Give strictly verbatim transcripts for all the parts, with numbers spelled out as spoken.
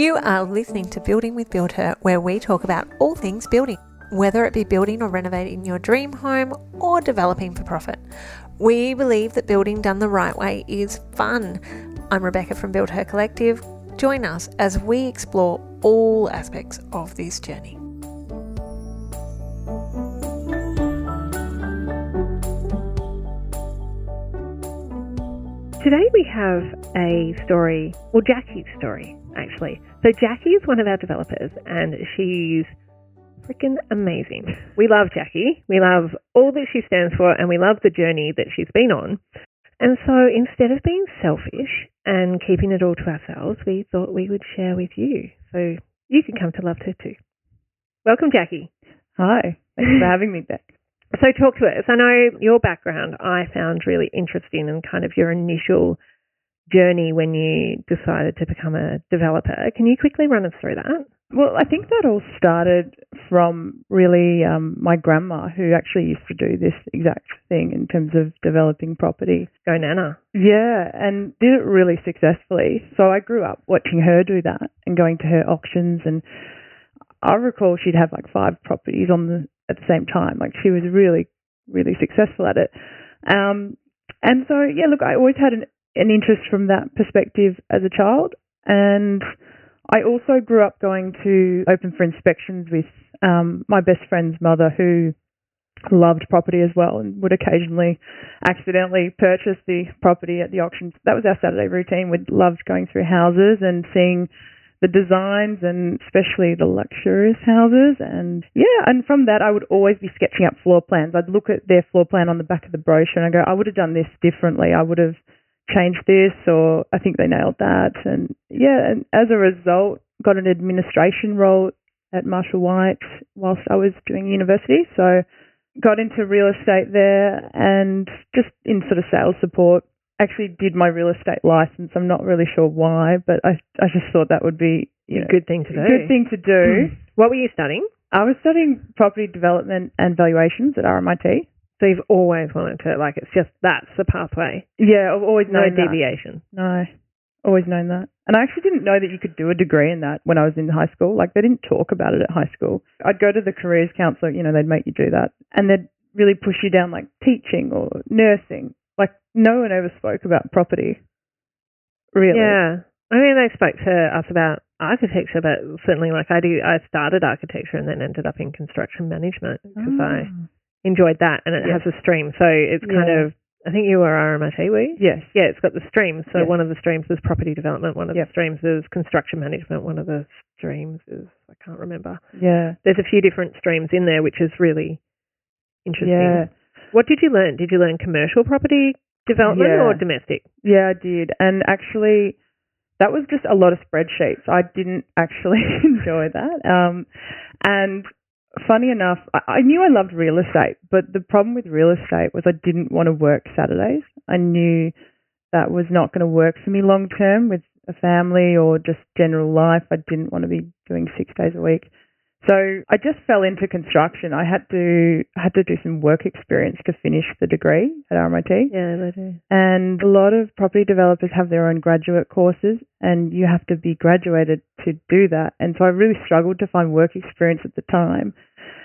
You are listening to Building with Build Her, where we talk about all things building, whether it be building or renovating your dream home or developing for profit. We believe that building done the right way is fun. I'm Rebecca from Build Her Collective. Join us as we explore all aspects of this journey. Today we have a story, well, Jackie's story, actually. So Jackie is one of our developers and she's freaking amazing. We love Jackie. We love all that she stands for and we love the journey that she's been on. And so instead of being selfish and keeping it all to ourselves, we thought we would share with you. So you can come to love her too. Welcome, Jackie. Hi. Thanks for having me back. So talk to us. I know your background I found really interesting and kind of your initial journey when you decided to become a developer. Can you quickly run us through that? Well, I think that all started from really um, my grandma, who actually used to do this exact thing in terms of developing property. Go Nana. Yeah, and did it really successfully. So I grew up watching her do that and going to her auctions, and I recall she'd have like five properties on the at the same time. Like she was really, really successful at it. Um, and so, yeah, look, I always had an, an interest from that perspective as a child. And I also grew up going to open for inspections with um, my best friend's mother, who loved property as well and would occasionally accidentally purchase the property at the auctions. That was our Saturday routine. We loved going through houses and seeing the designs and especially the luxurious houses. And yeah, and from that I would always be sketching up floor plans. I'd look at their floor plan on the back of the brochure and I go, I would have done this differently. I would have changed this, or I think they nailed that. And yeah, and as a result, got an administration role at Marshall White whilst I was doing university. So got into real estate there and just in sort of sales support. Actually did my real estate license. I'm not really sure why, but I I just thought that would be, you know, a good thing to do. Good thing to do. Mm. What were you studying? I was studying property development and valuations at R M I T. So you've always wanted to, like, it's just that's the pathway. Yeah, I've always no known deviation. That. No, always known that. And I actually didn't know that you could do a degree in that when I was in high school. Like, they didn't talk about it at high school. I'd go to the careers counsellor, you know, they'd make you do that, and they'd really push you down like teaching or nursing. Like, no one ever spoke about property, really. Yeah. I mean, they spoke to us about architecture, but certainly, like, I do, I started architecture and then ended up in construction management because oh. I enjoyed that, and it yes. has a stream. So it's kind yeah. of, I think you were R M I T, were you? Yes. Yeah, it's got the streams. So yes. one of the streams is property development, one of yep. the streams is construction management, one of the streams is, I can't remember. Yeah. There's a few different streams in there, which is really interesting. Yeah. What did you learn? Did you learn commercial property development yeah. or domestic? Yeah, I did. And actually, that was just a lot of spreadsheets. I didn't actually enjoy that. Um, and funny enough, I, I knew I loved real estate, but the problem with real estate was I didn't want to work Saturdays. I knew that was not going to work for me long term with a family or just general life. I didn't want to be doing six days a week. So I just fell into construction. I had to I had to do some work experience to finish the degree at R M I T. Yeah, they do. And a lot of property developers have their own graduate courses, and you have to be graduated to do that. And so I really struggled to find work experience at the time.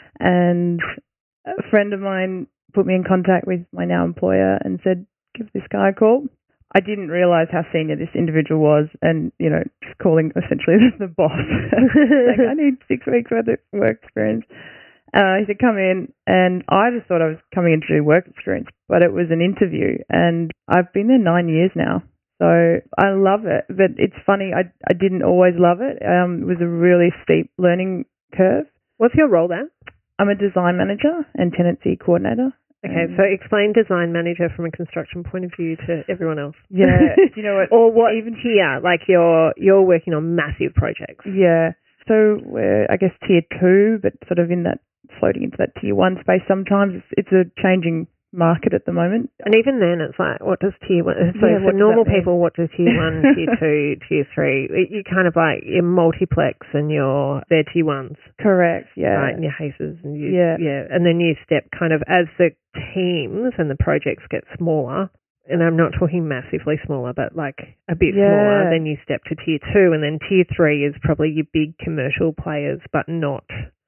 And a friend of mine put me in contact with my now employer and said, give this guy a call. I didn't realise how senior this individual was, and, you know, just calling essentially the boss. Like, I need six weeks worth of work experience. Uh, he said, come in, and I just thought I was coming in to do work experience, but it was an interview, and I've been there nine years now. So I love it, but it's funny, I, I didn't always love it. Um, it was a really steep learning curve. What's your role there? I'm a design manager and tenancy coordinator. Okay, so explain design manager from a construction point of view to everyone else. Yeah, do you know what? Or what even here, like you're you're working on massive projects. Yeah, so we're I guess tier two, but sort of in that floating into that tier one space. Sometimes it's, it's a changing market at the moment. And even then, it's like, what does tier one? So yeah, for normal people, what does tier one, tier two, tier three? You kind of like your multiplex and your they're tier ones. Correct. Yeah. Right, and your HACEs and you, yeah, yeah, and then you step kind of as the teams and the projects get smaller. and I'm not talking massively smaller, but like a bit Yeah. smaller, then you step to tier two, and then tier three is probably your big commercial players, but not.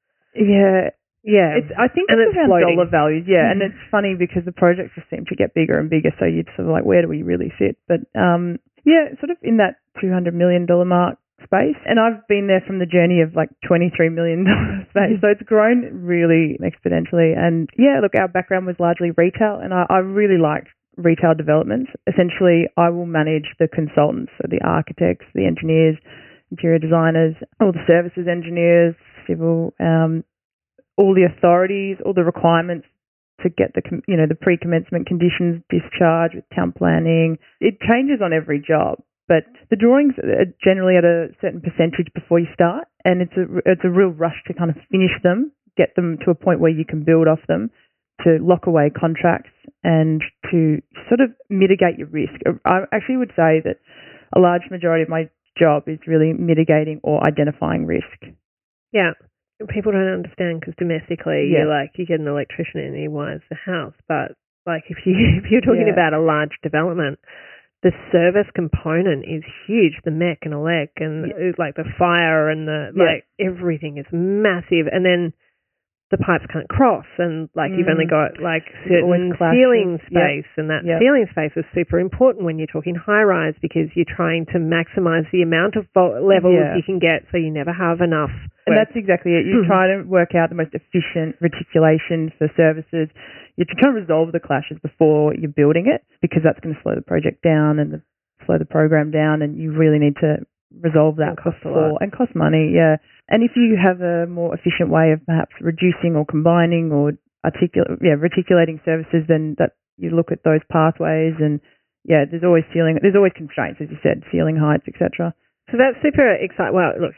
Yeah. Yeah. It's, I think And it's, it's around floating. dollar values, yeah, and it's funny because the projects just seem to get bigger and bigger, so you'd sort of like, where do we really sit? But um, yeah, sort of in that two hundred million dollars mark space, and I've been there from the journey of like twenty-three million dollars space, so it's grown really exponentially. And yeah, look, our background was largely retail, and I, I really liked retail developments. Essentially, I will manage the consultants, so the architects, the engineers, interior designers, all the services engineers, civil, um, all the authorities, all the requirements to get the, you know, the pre-commencement conditions discharged with town planning. It changes on every job, but the drawings are generally at a certain percentage before you start, and it's a, it's a real rush to kind of finish them, get them to a point where you can build off them, to lock away contracts and to sort of mitigate your risk. I actually would say that a large majority of my job is really mitigating or identifying risk. Yeah. People don't understand because domestically, Yeah. you're like, you get an electrician in and he wires the house. But like if, you, if you're talking Yeah. about a large development, the service component is huge, the mech and elec and Yeah. like the fire and the, Yeah. like everything is massive. And then the pipes can't cross, and like mm. you've only got like certain ceiling space, yep. and that yep. ceiling space is super important when you're talking high rise because you're trying to maximize the amount of vo- levels yeah. you can get, so you never have enough. And that's exactly it. You try to work out the most efficient reticulation for services. You try to resolve the clashes before you're building it, because that's going to slow the project down and the, slow the program down, and you really need to resolve that and cost before, and cost money, yeah. And if you have a more efficient way of perhaps reducing or combining or articul- yeah, reticulating services, then that you look at those pathways, and yeah, there's always ceiling, there's always constraints, as you said, ceiling heights, et cetera. So that's super exciting. Well, look,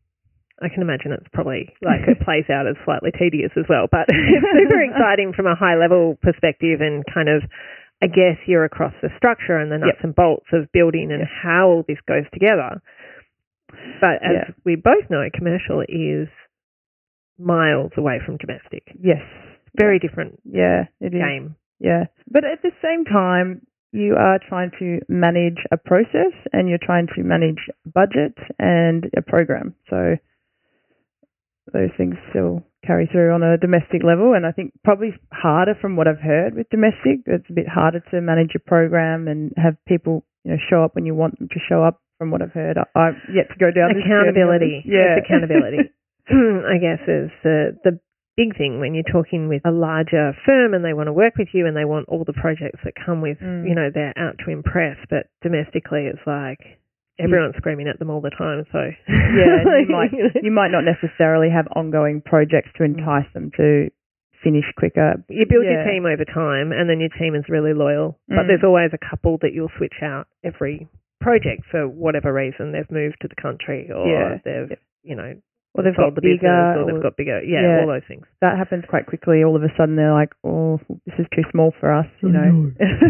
I can imagine it's probably like it plays out as slightly tedious as well, but it's super exciting from a high level perspective, and kind of, I guess you're across the structure and the nuts yep. and bolts of building and yep. how all this goes together. But as yeah. we both know, commercial is miles away from domestic. Yes. Very different yeah, it game. Is. Yeah. But at the same time, you are trying to manage a process, and you're trying to manage budget and a program. So those things still carry through on a domestic level, and I think probably harder from what I've heard with domestic. It's a bit harder to manage a program and have people, you know, show up when you want them to show up. From what I've heard, I, I've yet to go down accountability. This yeah, it's accountability. I guess is the the big thing when you're talking with a larger firm and they want to work with you and they want all the projects that come with. Mm. You know, they're out to impress, but domestically, it's like everyone's yeah. screaming at them all the time. So yeah, and you might you might not necessarily have ongoing projects to entice them to finish quicker. You build yeah. your team over time, and then your team is really loyal. Mm. But there's always a couple that you'll switch out every project for whatever reason. They've moved to the country, or yeah. they've, you know, or they've sold got the bigger, business, or they've got bigger. Yeah, yeah, all those things. That happens quite quickly. All of a sudden, they're like, "Oh, this is too small for us." You know,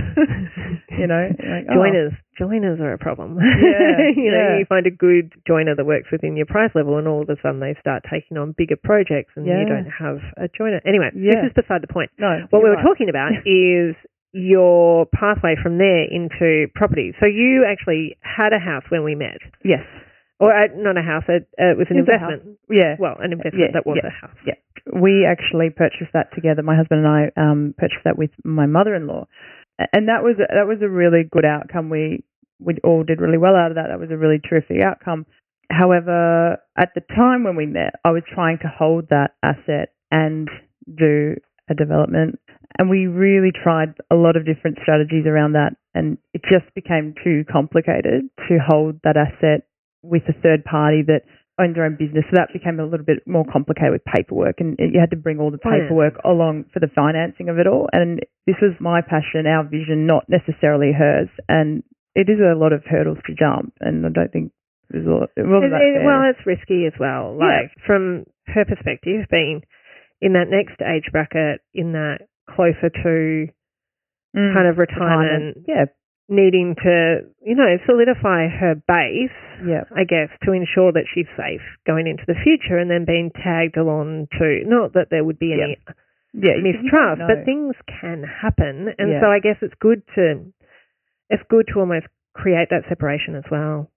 you know, like, joiners. Oh. Joiners are a problem. Yeah, you know, yeah. you find a good joiner that works within your price level, and all of a sudden they start taking on bigger projects, and yeah. you don't have a joiner. Anyway, yeah. this is beside the point. No, what we were right. talking about is your pathway from there into property. So you actually had a house when we met. Yes. Or uh, not a house, it, uh, it was an it was investment. Yeah. Well, an investment yeah. that was yeah. a house. Yeah. We actually purchased that together. My husband and I um, purchased that with my mother-in-law. And that was, that was a really good outcome. We, we all did really well out of that. That was a really terrific outcome. However, at the time when we met, I was trying to hold that asset and do a development. And we really tried a lot of different strategies around that, and it just became too complicated to hold that asset with a third party that owns their own business. So that became a little bit more complicated with paperwork, and you had to bring all the paperwork oh, yeah. along for the financing of it all. And this was my passion, our vision, not necessarily hers. And it is a lot of hurdles to jump, and I don't think it was, a lot, it wasn't it, that it, fair. Well, it's risky as well. Like yeah. from her perspective, being in that next age bracket, in that closer to mm, kind of retirement, retirement, yeah, needing to, you know, solidify her base, yeah, I guess, to ensure that she's safe going into the future, and then being tagged along to, not that there would be any yeah. Yeah, mistrust, but things can happen, and yeah. so I guess it's good to it's good to almost create that separation as well.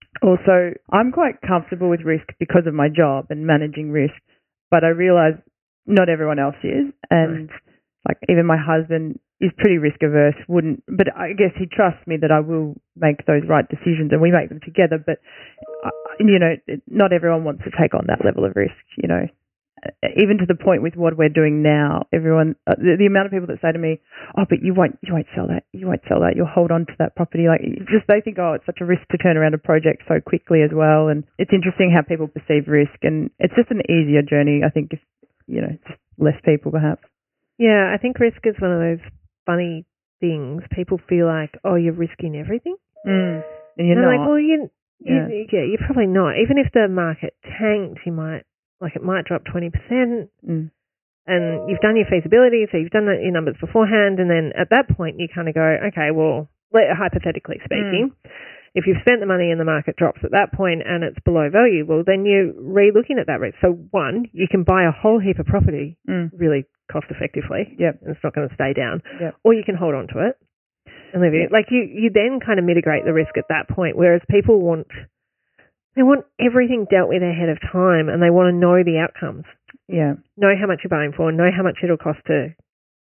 Also, I'm quite comfortable with risk because of my job and managing risk, but I realise not everyone else is, and Right. like even my husband is pretty risk averse, wouldn't, but I guess he trusts me that I will make those right decisions, and we make them together. But uh, you know, not everyone wants to take on that level of risk. You know, even to the point with what we're doing now, everyone, uh, the, the amount of people that say to me, "Oh, but you won't, you won't sell that. You won't sell that. You'll hold on to that property." Like, just they think, "Oh, it's such a risk to turn around a project so quickly as well." And it's interesting how people perceive risk, and it's just an easier journey, I think, if you know, just less people perhaps. Yeah, I think risk is one of those funny things. People feel like, oh, you're risking everything. Mm. And you're and I'm not. like, well, you, you, Yeah. yeah, you're probably not. Even if the market tanked, you might, like, it might drop twenty percent. Mm. And you've done your feasibility, so you've done your numbers beforehand, and then at that point you kind of go, okay, well, hypothetically speaking, mm. if you've spent the money and the market drops at that point and it's below value, well, then you're re-looking at that risk. So one, you can buy a whole heap of property mm. really cost effectively. Yep. And it's not going to stay down. Yep. Or you can hold on to it and live yep. it. Like you, you then kind of mitigate the risk at that point, whereas people want, they want everything dealt with ahead of time and they want to know the outcomes. Yeah. Know how much you're buying for, know how much it'll cost to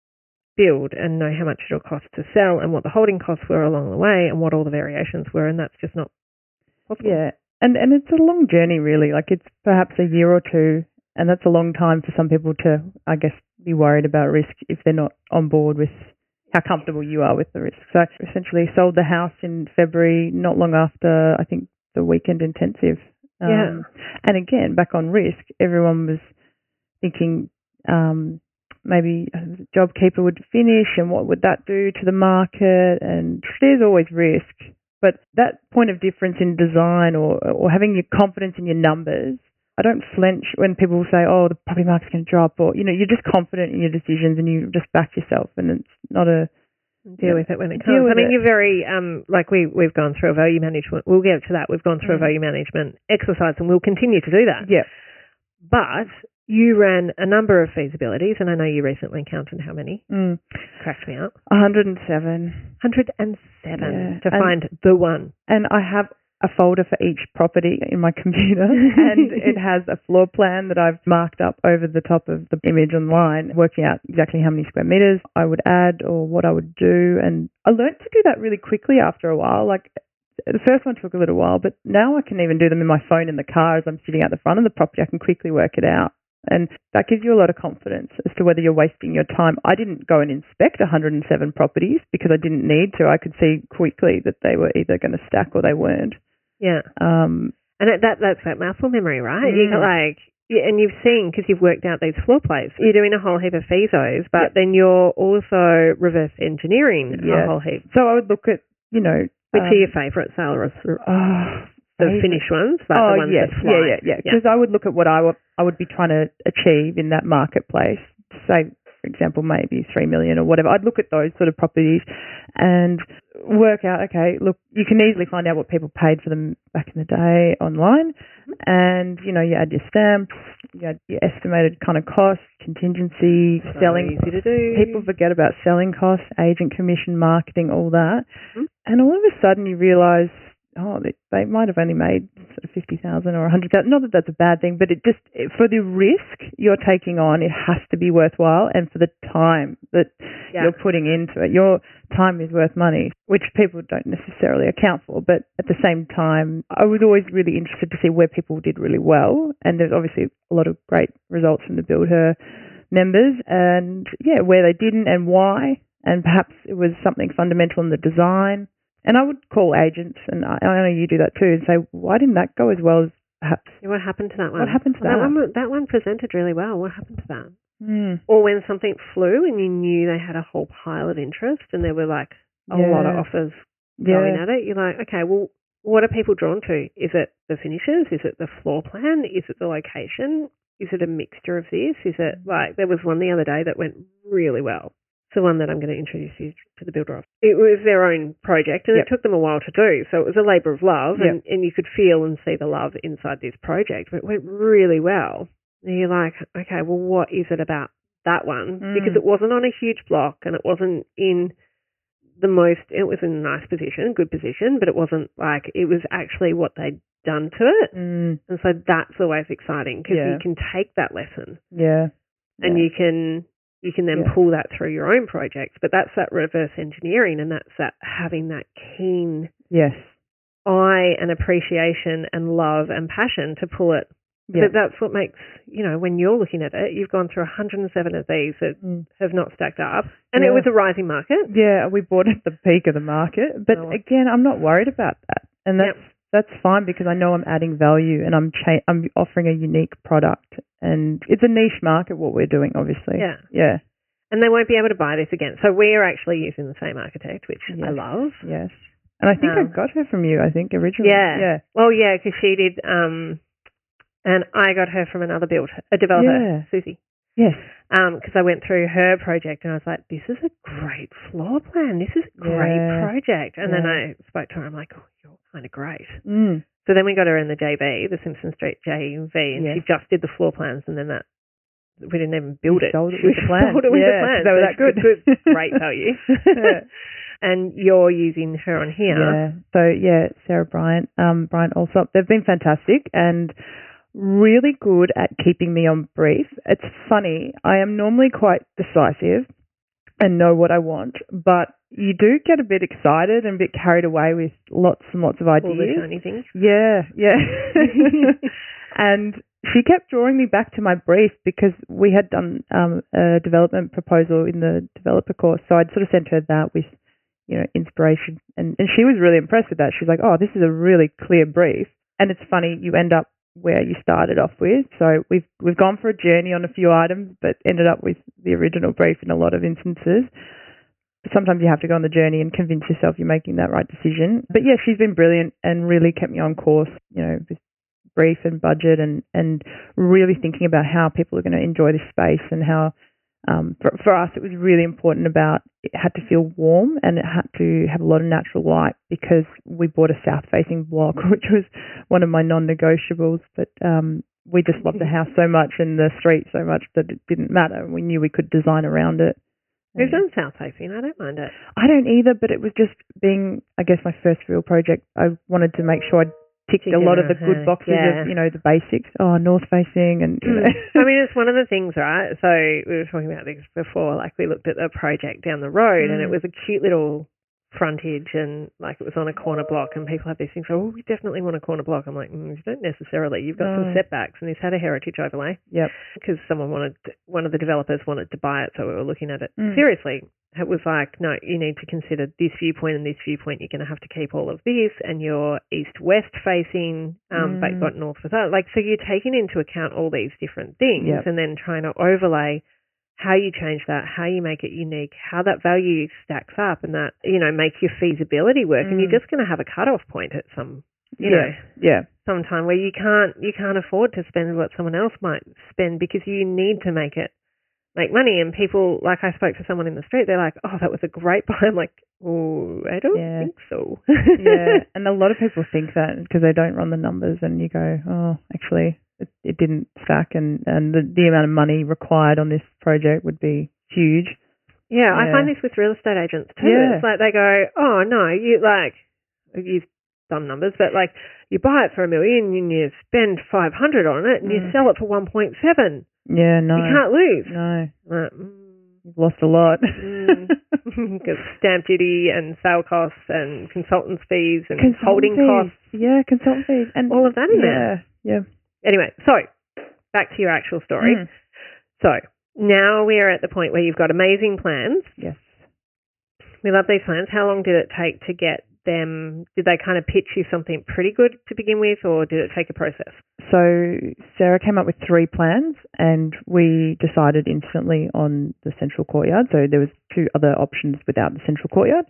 build, and know how much it'll cost to sell, and what the holding costs were along the way, and what all the variations were, and that's just not possible. Yeah, and and it's a long journey, really. Like, it's perhaps a year or two, and that's a long time for some people to, I guess, be worried about risk if they're not on board with how comfortable you are with the risk. So essentially sold the house in February, not long after, I think, the weekend intensive. Um, yeah. And again, back on risk, everyone was thinking um, maybe a JobKeeper would finish and what would that do to the market, and there's always risk. But that point of difference in design or, or having your confidence in your numbers, I don't flinch when people say, oh, the property market's going to drop, or, you know, you're just confident in your decisions and you just back yourself, and it's not a... Deal with it when it comes. I mean, it. you're very, um, like we, we've gone through a value management, we'll get to that, we've gone through mm. a value management exercise and we'll continue to do that. Yeah. But you ran a number of feasibilities, and I know you recently counted how many. Mm. Cracked me up. one hundred seven. one hundred seven yeah. to and, find the one. And I have a folder for each property in my computer, and it has a floor plan that I've marked up over the top of the image online, working out exactly how many square meters I would add or what I would do. And I learned to do that really quickly after a while. Like, the first one took a little while, but now I can even do them in my phone in the car as I'm sitting out the front of the property. I can quickly work it out. And that gives you a lot of confidence as to whether you're wasting your time. I didn't go and inspect one hundred seven properties because I didn't need to. I could see quickly that they were either going to stack or they weren't. Yeah. Um, and that, that that's that muscle memory, right? Mm. You like, and you've seen, because you've worked out these floor plates, you're doing a whole heap of feasos, but yep. then you're also reverse engineering yeah. a whole heap. So I would look at, you know... Which um, are your favourite sales? Oh, the finished ones? Like oh, the ones yes. that fly. yeah, yeah, yeah. Because yeah. I would look at what I would, I would be trying to achieve in that marketplace. Say, for example, maybe three million or whatever. I'd look at those sort of properties and work out, okay, look, you can easily find out what people paid for them back in the day online. Mm-hmm. And, you know, you add your stamps, you add your estimated kind of costs, contingency, so selling. Easy to do. People forget about selling costs, agent commission, marketing, all that. Mm-hmm. And all of a sudden you realise, oh, they, they might have only made sort of fifty thousand or one hundred thousand. Not that that's a bad thing, but it just, for the risk you're taking on, it has to be worthwhile. And for the time that yeah. you're putting into it, your time is worth money, which people don't necessarily account for. But at the same time, I was always really interested to see where people did really well. And there's obviously a lot of great results from the Build Her members. And yeah, where they didn't and why. And perhaps it was something fundamental in the design. And I would call agents, and I, I know you do that too, and say, why didn't that go as well as perhaps? Yeah, what happened to that one? What happened to well, that? That one, that one presented really well. What happened to that? Mm. Or when something flew and you knew they had a whole pile of interest and there were like a yeah. lot of offers yeah. going at it, you're like, okay, well, what are people drawn to? Is it the finishes? Is it the floor plan? Is it the location? Is it a mixture of this? Is it like, there was one the other day that went really well. It's the one that I'm going to introduce you to the builder of. It was their own project, and yep. it took them a while to do. So it was a labour of love, yep. and, and you could feel and see the love inside this project. But it went really well. And you're like, okay, well, what is it about that one? Mm. Because it wasn't on a huge block, and it wasn't in the most, it was in a nice position, good position, but it wasn't like, it was actually what they'd done to it. Mm. And so that's always exciting because Yeah. you can take that lesson Yeah. and Yeah. you can you can then Yeah. pull that through your own projects. But that's that reverse engineering, and that's that having that keen Yes. eye and appreciation and love and passion to pull it. Yeah. But that's what makes, you know, when you're looking at it, you've gone through one hundred seven of these that Mm. have not stacked up. And Yeah. it was a rising market. Yeah, we bought at the peak of the market. But Oh. again, I'm not worried about that. And that's Yep. that's fine because I know I'm adding value and I'm cha- I'm offering a unique product. And it's a niche market what we're doing, obviously. Yeah. Yeah. And they won't be able to buy this again. So we're actually using the same architect, which Yes. I love. Yes. And I think I Um, got her from you, I think, originally. Yeah. Yeah. Well, yeah, because she did, um, and I got her from another build, a developer, Yeah. Susie. Yes. Because I went through her project and I was like, this is a great floor plan. This is a great Yeah. project. And then Yeah. I spoke to her. I'm like, oh, you're kind of great. Mm. So then we got her in the J V, the Simpson Street J V, and Yes. she just did the floor plans, and then that we didn't even build You it. sold it She with the plan. sold it with Yeah, the plan. they were So that she good. was great value. Yeah. And you're using her on here. Yeah. So yeah, Sarah Bryant, um, Bryant Allsop, they've been fantastic and really good at keeping me on brief. It's funny, I am normally quite decisive and know what I want, but you do get a bit excited and a bit carried away with lots and lots of All the ideas. shiny things. Yeah, yeah. And she kept drawing me back to my brief because we had done um, a development proposal in the developer course. So I'd sort of sent her that with, you know, inspiration. And, and she was really impressed with that. She's like, oh, this is a really clear brief. And it's funny, you end up where you started off with. So we've we've gone for a journey on a few items, but ended up with the original brief in a lot of instances. Sometimes you have to go on the journey and convince yourself you're making that right decision. But yeah, she's been brilliant and really kept me on course, you know, with brief and budget and, and really thinking about how people are going to enjoy this space and how, um, for, for us, it was really important about it had to feel warm and it had to have a lot of natural light because we bought a south-facing block, which was one of my non-negotiables. But um, we just loved the house so much and the street so much that it didn't matter. We knew we could design around it. Who's on South Facing? I don't mind it. I don't either, but it was just being, I guess, my first real project. I wanted to make sure I ticked Tick a lot of the it, good boxes yeah. of, you know, the basics. Oh, north facing and, you know. I mean, it's one of the things, right? So we were talking about this before, like we looked at the project down the road and it Mm. was a cute little frontage and like it was on a corner block and people have these things, oh, we definitely want a corner block. I'm like, mm, you don't necessarily. You've got No. some setbacks and this had a heritage overlay. Yep. Because someone wanted, one of the developers wanted to buy it, so we were looking at it Mm. seriously. It was like, no, you need to consider this viewpoint and this viewpoint. You're going to have to keep all of this, and you're east-west facing, um, Mm. but got north with that. Like, so you're taking into account all these different things, Yep. and then trying to overlay how you change that, how you make it unique, how that value stacks up, and that, you know, make your feasibility work. And you're Mm. just going to have a cutoff point at some, you yeah. know, Yeah. sometime where you can't you can't afford to spend what someone else might spend because you need to make it make money. And people, like I spoke to someone in the street, they're like, oh, that was a great buy. I'm like, oh, I don't Yeah. think so. Yeah. And a lot of people think that because they don't run the numbers and you go, oh, actually, it, it didn't stack and, and the, the amount of money required on this project would be huge. Yeah, I Yeah. find this with real estate agents too. Yeah. It's like they go, oh, no, you like, you've done numbers, but like you buy it for a million and you spend five hundred on it and you Mm. sell it for one point seven. Yeah, no. You can't lose. No. Like, mm. You've lost a lot. Because stamp duty and sale costs and consultants' fees and Consultant holding fees. costs, Yeah, consultant fees. And all of that in yeah, there. Yeah. Anyway, so back to your actual story. Mm. So now we are at the point where you've got amazing plans. Yes. We love these plans. How long did it take to get them? Did they kind of pitch you something pretty good to begin with, or did it take a process? So Sarah came up with three plans and we decided instantly on the central courtyard. So there was two other options without the central courtyard.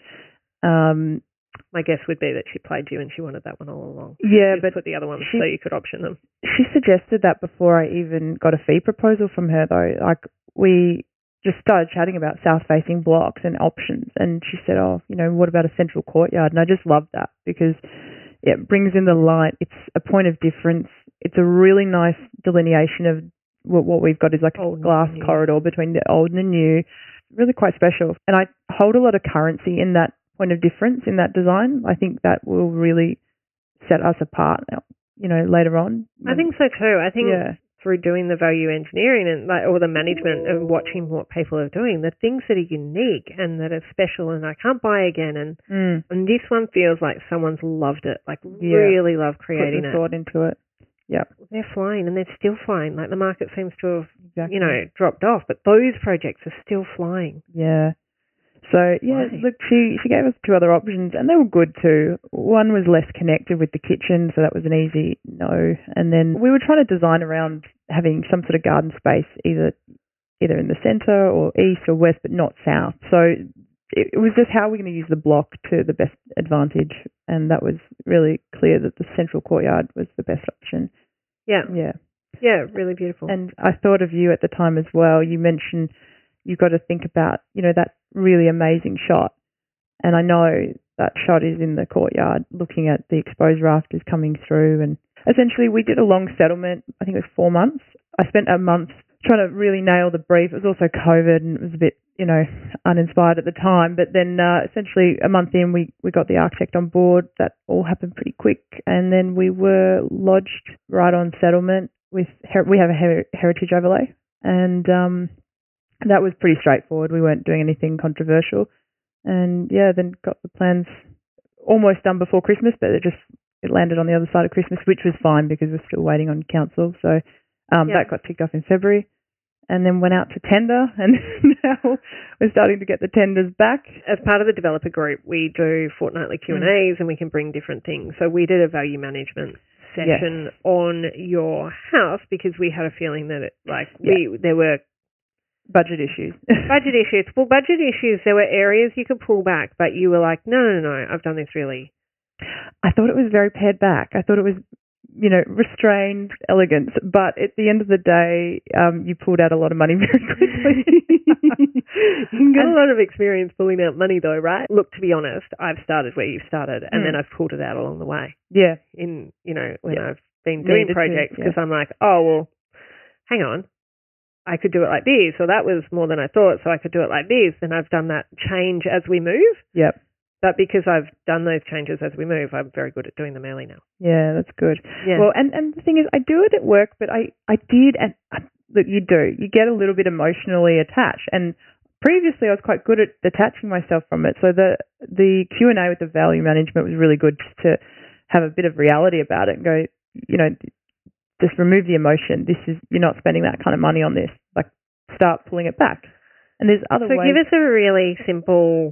Um, My guess would be that she played you and she wanted that one all along. yeah, Just but put the other ones she- so you could option them. she suggested that before I even got a fee proposal from her though. Like we just started chatting about south-facing blocks and options and she said, oh, you know, what about a central courtyard? And I just loved that because it brings in the light. It's a point of difference. It's a really nice delineation of what, what we've got is like Old a glass and new. corridor between the old and the new. Really quite special. And I hold a lot of currency in that point of difference in that design. I think that will really set us apart, you know, later on. I think so too. I think yeah. through doing the value engineering and like or the management and watching what people are doing, the things that are unique and that are special and I can't buy again, and mm. and this one feels like someone's loved it, like yeah. really loved creating Put the it. thought into it. Yeah, they're flying and they're still flying. Like the market seems to have, exactly. you know, dropped off, but those projects are still flying. Yeah. So, yeah, Why? look, she, she gave us two other options, and they were good too. One was less connected with the kitchen, so that was an easy no. And then we were trying to design around having some sort of garden space, either either in the centre or east or west, but not south. So it, it was just how we're going to use the block to the best advantage, and that was really clear that the central courtyard was the best option. Yeah. Yeah. Yeah, really beautiful. And I thought of you at the time as well. You mentioned you've got to think about, you know, that really amazing shot. And I know that shot is in the courtyard looking at the exposed rafters coming through. And essentially we did a long settlement. I think it was four months. I spent a month trying to really nail the brief. It was also COVID and it was a bit, you know, uninspired at the time. But then uh, essentially a month in, we, we got the architect on board. That all happened pretty quick. And then we were lodged right on settlement with, her- we have a her- heritage overlay. And um, that was pretty straightforward. We weren't doing anything controversial. And yeah, then got the plans almost done before Christmas, but it just it landed on the other side of Christmas, which was fine because we're still waiting on council. So um, yeah. that got ticked off in February, and then went out to tender, and now we're starting to get the tenders back. As part of the developer group, we do fortnightly Q and A's, mm. and we can bring different things. So we did a value management session yes. on your house because we had a feeling that it, like yeah. we there were budget issues. budget issues. Well, budget issues, there were areas you could pull back, but you were like, no, no, no, I've done this really. I thought it was very pared back. I thought it was, you know, restrained elegance. But at the end of the day, um, you pulled out a lot of money very quickly. You got a lot of experience pulling out money though, right? Look, to be honest, I've started where you started and mm. then I've pulled it out along the way. Yeah. In, you know, when yeah. I've been doing Needed projects because yeah. I'm like, oh, well, hang on. I could do it like this, or that was more than I thought, so I could do it like this. And I've done that change as we move. Yep. But because I've done those changes as we move, I'm very good at doing them early now. Yeah, that's good. Yeah. Well, and, and the thing is, I do it at work, but I, I did, and I, look, you do. You get a little bit emotionally attached. And previously I was quite good at detaching myself from it. So the, the Q and A with the value management was really good just to have a bit of reality about it and go, you know, just remove the emotion. This is, you're not spending that kind of money on this. Like, start pulling it back. And there's other so ways. So give us a really simple,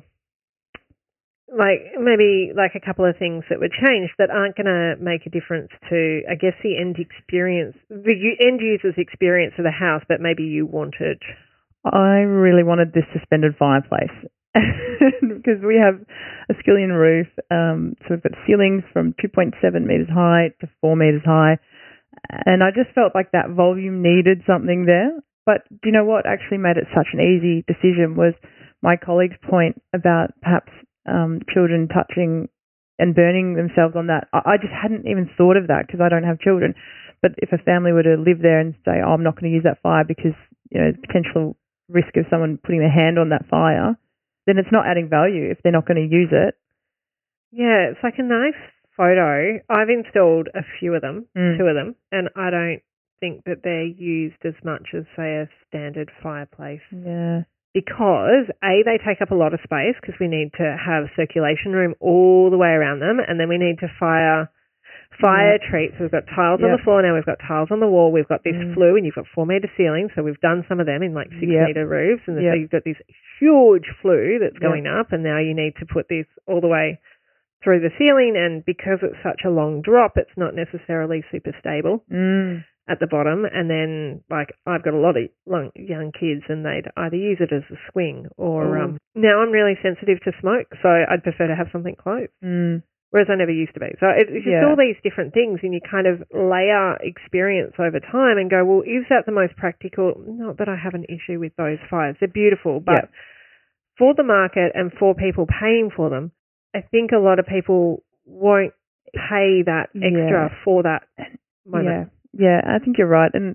like maybe like a couple of things that would change that aren't going to make a difference to, I guess, the end experience, the end user's experience of the house, but maybe you wanted. I really wanted this suspended fireplace because we have a skillion roof. Um, so we've got ceilings from two point seven metres high to four metres high. And I just felt like that volume needed something there. But do you know what actually made it such an easy decision was my colleague's point about perhaps um, children touching and burning themselves on that. I just hadn't even thought of that because I don't have children. But if a family were to live there and say, oh, I'm not going to use that fire because, you know, the potential risk of someone putting their hand on that fire, then it's not adding value if they're not going to use it. Yeah, it's like a nice photo. I've installed a few of them, mm. two of them, and I don't think that they're used as much as, say, a standard fireplace. Yeah. Because, A, they take up a lot of space because we need to have circulation room all the way around them, and then we need to fire fire yeah. treat. So we've got tiles yeah. on the floor now, we've got tiles on the wall, we've got this mm. flue, and you've got four metre ceilings, so we've done some of them in like six yep. metre roofs, and yep. so you've got this huge flue that's going yep. up, and now you need to put this all the way through the ceiling, and because it's such a long drop, it's not necessarily super stable mm. at the bottom. And then, like, I've got a lot of long, young kids, and they'd either use it as a swing or um, now I'm really sensitive to smoke, so I'd prefer to have something closed, mm. whereas I never used to be. So it, it's just yeah. all these different things, and you kind of layer experience over time and go, well, is that the most practical? Not that I have an issue with those fires. They're beautiful, but yeah. for the market and for people paying for them, I think a lot of people won't pay that extra yeah. for that moment. Yeah, yeah, I think you're right. And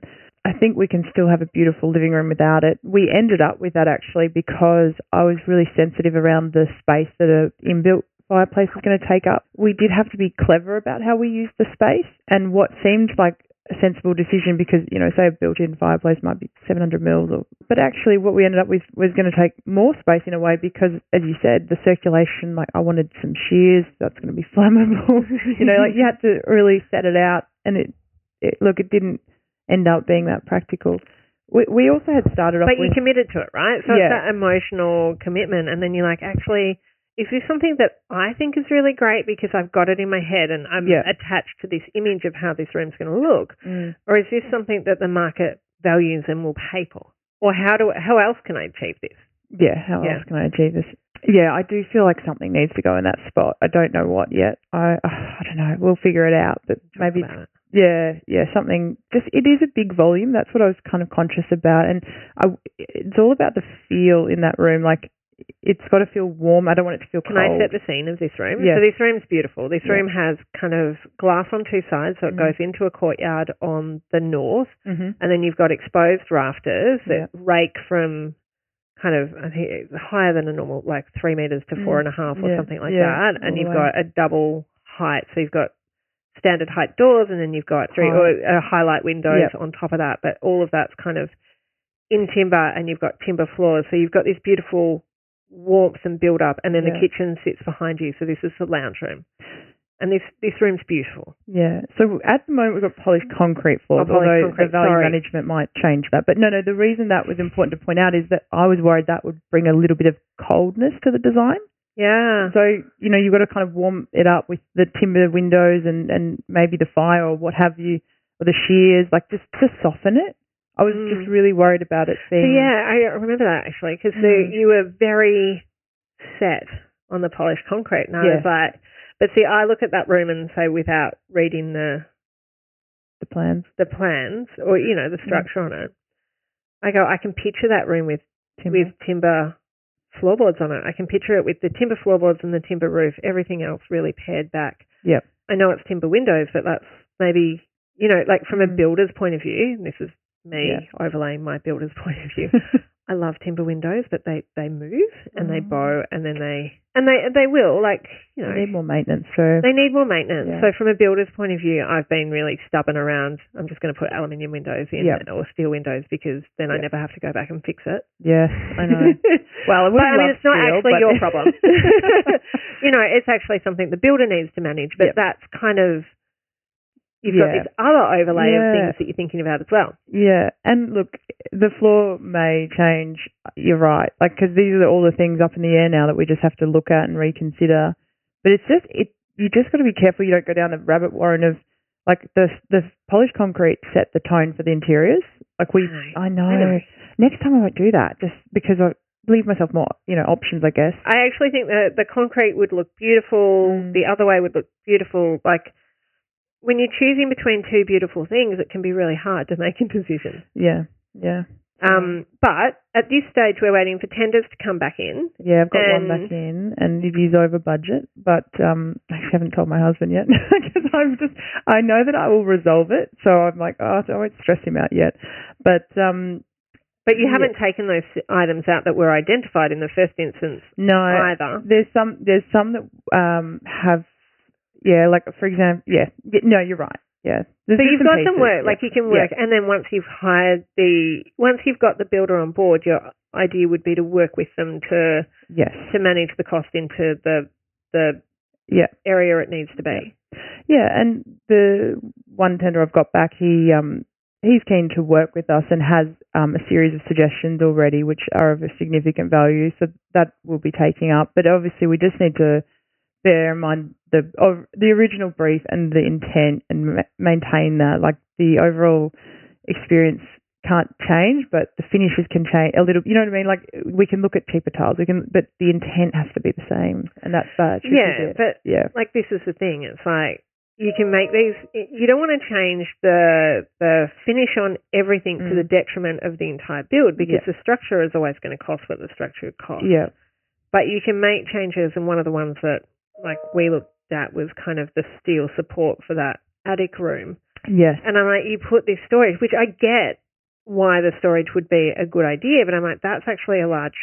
I think we can still have a beautiful living room without it. We ended up with that actually because I was really sensitive around the space that a inbuilt fireplace was going to take up. We did have to be clever about how we used the space, and what seemed like a sensible decision, because, you know, say a built-in fireplace might be seven hundred mils, or, but actually what we ended up with was going to take more space in a way because, as you said, the circulation, like I wanted some shears, that's going to be flammable. You know, like you had to really set it out, and it, it look, it didn't end up being that practical. We, we also had started off But you with... committed to it, right? So Yeah. it's that emotional commitment, and then you're like, actually, is this something that I think is really great because I've got it in my head and I'm Yeah. attached to this image of how this room's going to look? Mm. Or is this something that the market values and will pay for? Or how do how else can I achieve this? Yeah, how Yeah. else can I achieve this? Yeah, I do feel like something needs to go in that spot. I don't know what yet. I I don't know. We'll figure it out. But Talk maybe, about it. yeah, yeah, something. Just it is a big volume. That's what I was kind of conscious about, and I, it's all about the feel in that room. Like it's got to feel warm. I don't want it to feel Can cold. I set the scene of this room? Yeah. So this room's beautiful. This Yeah. room has kind of glass on two sides, so it Mhm. goes into a courtyard on the north, Mm-hmm. and then you've got exposed rafters that Yeah. rake from kind of, I think it's higher than a normal, like three metres to four Mm. and a half or Yeah. something like Yeah. that. All And the you've way. got a double height. So you've got standard height doors, and then you've got three High. or uh, highlight windows Yep. on top of that. But all of that's kind of in timber, and you've got timber floors. So you've got this beautiful warmth and build up, and then Yeah. the kitchen sits behind you. So this is the lounge room. And this, this room's beautiful. Yeah. So at the moment we've got polished concrete floors, Oh, polished although concrete, the value sorry. management might change that. But no, no, the reason that was important to point out is that I was worried that would bring a little bit of coldness to the design. Yeah. So, you know, you've got to kind of warm it up with the timber windows and, and maybe the fire or what have you, or the shears, like just to soften it. I was Mm. just really worried about it So being... yeah, I remember that actually, because Mm. you were very set on the polished concrete, and I Yeah. was like, but see, I look at that room and say, without reading the the plans. the plans or you know the structure on it, I go, I can picture that room with Timber. with timber floorboards on it. I can picture it with the timber floorboards and the timber roof, everything else really pared back. Yep. I know it's timber windows, but that's maybe, you know, like from a Mm. builder's point of view, and this is me Yeah. overlaying my builder's point of view. I love timber windows, but they, they move and they Mm. bow and then they, and they, they will, like, you know, They need more maintenance, so... they need more maintenance. Yeah. So from a builder's point of view, I've been really stubborn around, I'm just going to put aluminium windows in Yep. or steel windows because then I Yep. never have to go back and fix it. Yes, I know. Well, I would But I mean, love it's not steel, actually but- your problem. You know, it's actually something the builder needs to manage, but Yep. that's kind of, you've Yeah. got this other overlay Yeah. of things that you're thinking about as well. Yeah, and look, the floor may change. You're right, like because these are all the things up in the air now that we just have to look at and reconsider. But it's just it. You just got to be careful you don't go down the rabbit warren of like the the polished concrete set the tone for the interiors. Like we, I I know. I know. Next time I won't do that, just because I leave myself more, you know, options. I guess. I actually think that the concrete would look beautiful. Mm. The other way would look beautiful. Like when you're choosing between two beautiful things, it can be really hard to make a decision. Yeah, yeah, Um, but at this stage, we're waiting for tenders to come back in. yeah. I've got And- one back in, and it is over budget. But um, I actually haven't told my husband yet because I'm just. I know that I will resolve it, so I'm like, oh, I won't stress him out yet. But um, But you Yeah. haven't taken those items out that were identified in the first instance no, either. there's some. There's some that um have. Yeah, like for example, yeah. yeah no, you're right. Yeah. There's So you've bits and got some pieces, work, yeah. like you can Yeah. work, and then once you've hired the, once you've got the builder on board, your idea would be to work with them to Yes. to manage the cost into the the Yeah. area it needs to be. Yeah, and the one tender I've got back, he um he's keen to work with us and has um a series of suggestions already, which are of a significant value. So that we'll be taking up. But obviously, we just need to bear in mind the of the original brief and the intent and ma- maintain that. Like the overall experience can't change, but the finishes can change a little. You know what I mean? Like we can look at cheaper tiles, we can, but the intent has to be the same, and that's that. Yeah, but yeah, like this is the thing. It's like you can make these. You don't want to change the the finish on everything to Mm. the detriment of the entire build because Yeah. the structure is always going to cost what the structure costs. yeah, But you can make changes, and one of the ones that like we looked at was kind of the steel support for that attic room. yes, And I'm like, you put this storage, which I get why the storage would be a good idea, but I'm like, that's actually a large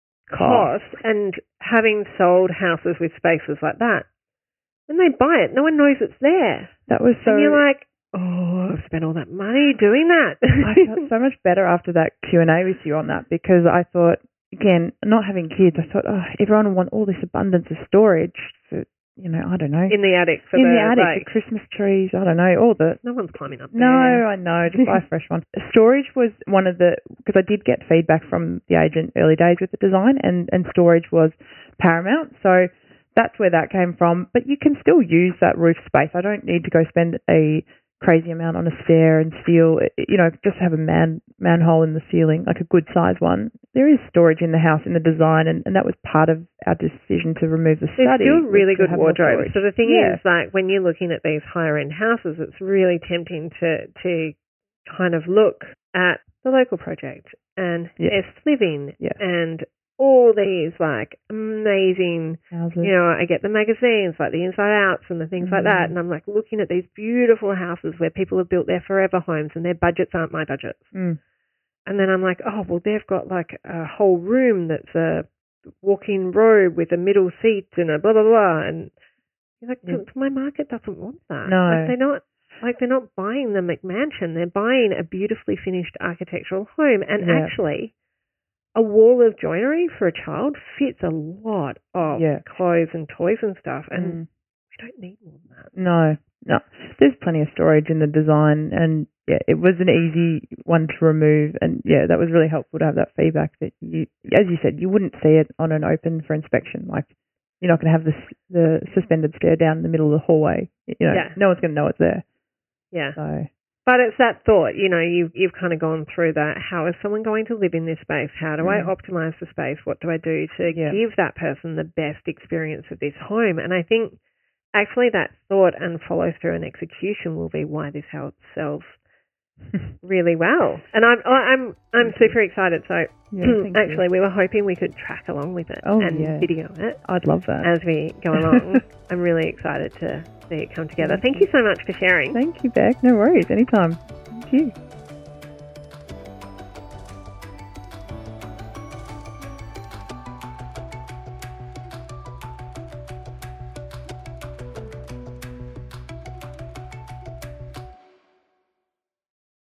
cost. cost. And having sold houses with spaces like that, when they buy it, no one knows it's there. That was so... And you're like, oh, I've spent all that money doing that. I felt so much better after that Q and A with you on that, because I thought, again, not having kids, I thought, oh, everyone will want all this abundance of storage for, you know, I don't know. In the attic. For In the, the attic, like, the Christmas trees, I don't know, all the... No one's climbing up there. No, I know, just buy a fresh one. Storage was one of the... Because I did get feedback from the agent early days with the design, and, and storage was paramount, so that's where that came from. But you can still use that roof space. I don't need to go spend a crazy amount on a stair and steel, you know, just have a man manhole in the ceiling, like a good size one. There is storage in the house, in the design, and, and that was part of our decision to remove the study. There's still really good wardrobes. So the thing yeah. is, like, when you're looking at these higher end houses, it's really tempting to to kind of look at the local project and yeah. S Living yeah. and all these like amazing houses. You know, I get the magazines like the Inside Outs and the things mm. like that, and I'm like looking at these beautiful houses where people have built their forever homes and their budgets aren't my budgets. Mm. And then I'm like, oh, well, they've got like a whole room that's a walk-in robe with a middle seat and a blah, blah, blah. And you're like, yeah. my market doesn't want that. No. Like they're not, like they're not buying the McMansion. They're buying a beautifully finished architectural home. And yeah. actually, a wall of joinery for a child fits a lot of yeah. clothes and toys and stuff. And mm. we don't need more than that. No, no. There's plenty of storage in the design, and yeah, it was an easy one to remove, and yeah, that was really helpful to have that feedback that you, as you said, you wouldn't see it on an open for inspection. Like, you're not going to have this, the suspended stair down the middle of the hallway. You know, yeah. no one's going to know it's there. Yeah. So. But it's that thought, you know, you've, you've kind of gone through that. How is someone going to live in this space? How do mm. I optimize the space? What do I do to yeah. give that person the best experience of this home? And I think actually that thought and follow through and execution will be why this house sells really well. And I'm I'm I'm super excited. So yeah, actually, you. we were hoping we could track along with it oh, and yeah. video it. I'd love that as we go along. I'm really excited to see it come together. Thank you so much for sharing. Thank you, Beck. No worries. Anytime. Thank you.